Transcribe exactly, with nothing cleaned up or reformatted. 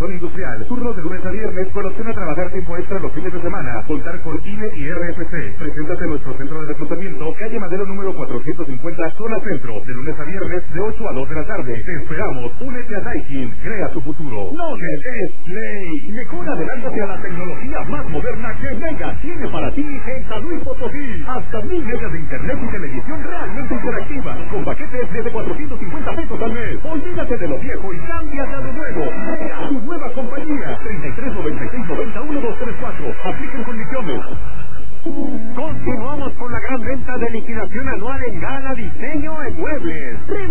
zona industrial. Turnos de lunes a viernes con opción a trabajar tiempo extra los fines de semana. Contar con I N E y R F C. Preséntate en nuestro centro de reclutamiento, calle Madero número cuatrocientos cincuenta, zona centro. De lunes a viernes de ocho a dos de la tarde. Te esperamos. Únete a Daikin. Crea tu futuro. Knowledge es Play. Mejor adelántate a la tecnología más moderna que Mega tiene para ti en San Luis Potosí. Hasta mil megas de internet y televisión realmente interactiva. Con paquetes desde cuatrocientos cincuenta pesos al mes. Olvídate de lo viejo y cámbiate a lo nuevo. Mega, tu nueva compañía. treinta y tres noventa y seis noventa uno dos tres cuatro. Apliquen condiciones. Continuamos con la gran venta de liquidación anual en Gala Diseño en Muebles.